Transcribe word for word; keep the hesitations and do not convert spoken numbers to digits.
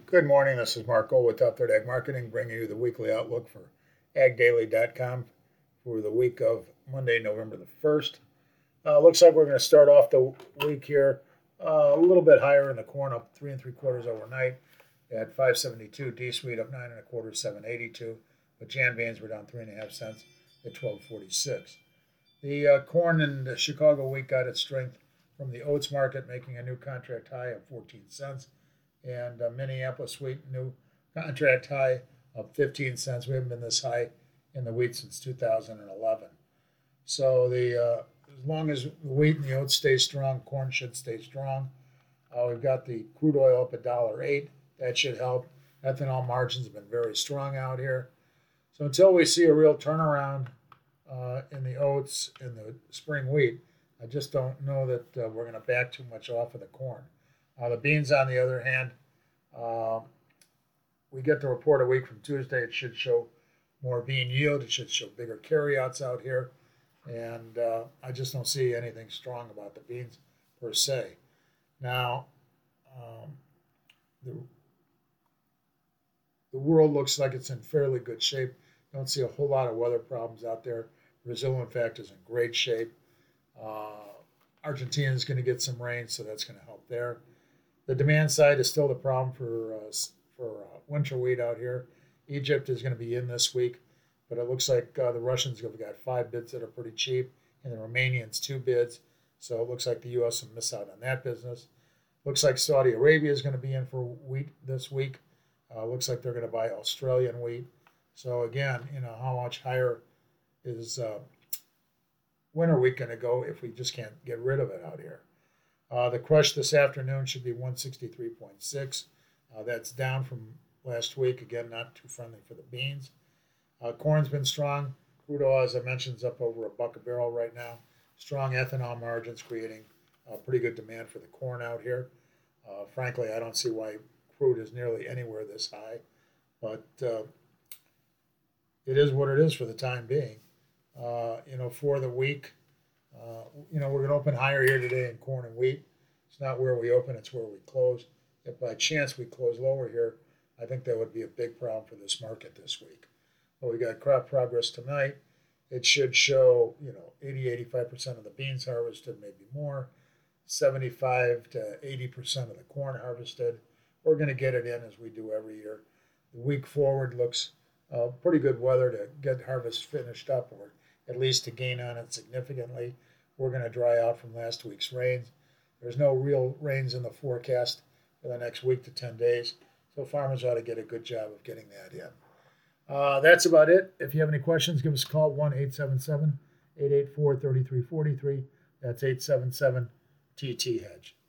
Good morning. This is Mark Gold with Top Third Ag Marketing, bringing you the weekly outlook for ag daily dot com for the week of Monday, November the first. Uh, looks like we're going to start off the week here uh, a little bit higher in the corn, up three and three quarters overnight at five seventy-two. D-Sweet up nine and a quarter, seven eighty-two. But Jan Beans were down three and a half cents at twelve forty-six. The uh, corn in the Chicago wheat got its strength from the oats market, making a new contract high of fourteen cents. And uh, Minneapolis wheat, new contract high of fifteen cents. We haven't been this high in the wheat since two thousand eleven. So the uh, as long as the wheat and the oats stay strong, corn should stay strong. Uh, we've got the crude oil up a dollar eight. That should help. Ethanol margins have been very strong out here. So until we see a real turnaround uh, in the oats and the spring wheat, I just don't know that uh, we're going to back too much off of the corn. Uh, the beans, on the other hand, uh, we get the report a week from Tuesday. It should show more bean yield. It should show bigger carryouts out here. And uh, I just don't see anything strong about the beans per se. Now, um, the, the world looks like it's in fairly good shape. Don't see a whole lot of weather problems out there. Brazil, in fact, is in great shape. Uh, Argentina is going to get some rain, so that's going to help there. The demand side is still the problem for uh, for uh, winter wheat out here. Egypt is going to be in this week, but it looks like uh, the Russians have got five bids that are pretty cheap, and the Romanians two bids. So it looks like the U S will miss out on that business. Looks like Saudi Arabia is going to be in for wheat this week. Uh, looks like they're going to buy Australian wheat. So again, you know, how much higher is uh, winter wheat going to go if we just can't get rid of it out here? Uh, the crush this afternoon should be one sixty-three point six. Uh, that's down from last week. Again, not too friendly for the beans. Uh, corn's been strong. Crude oil, as I mentioned, is up over a buck a barrel right now. Strong ethanol margins creating uh, pretty good demand for the corn out here. Uh, frankly, I don't see why crude is nearly anywhere this high. But uh, it is what it is for the time being. Uh, you know, for the week, Uh, you know, we're going to open higher here today in corn and wheat. It's not where we open, it's where we close. If by chance we close lower here, I think that would be a big problem for this market this week. But we got crop progress tonight. It should show, you know, eighty, eighty-five percent of the beans harvested, maybe more, seventy-five to eighty percent of the corn harvested. We're going to get it in as we do every year. The week forward looks uh, pretty good weather to get harvest finished up, or at least to gain on it significantly. We're going to dry out from last week's rains. There's no real rains in the forecast for the next week to ten days, so farmers ought to get a good job of getting that in. Uh, that's about it. If you have any questions, give us a call, one eight seven seven, eight eight four, three three four three. That's eight seven seven T T Hedge.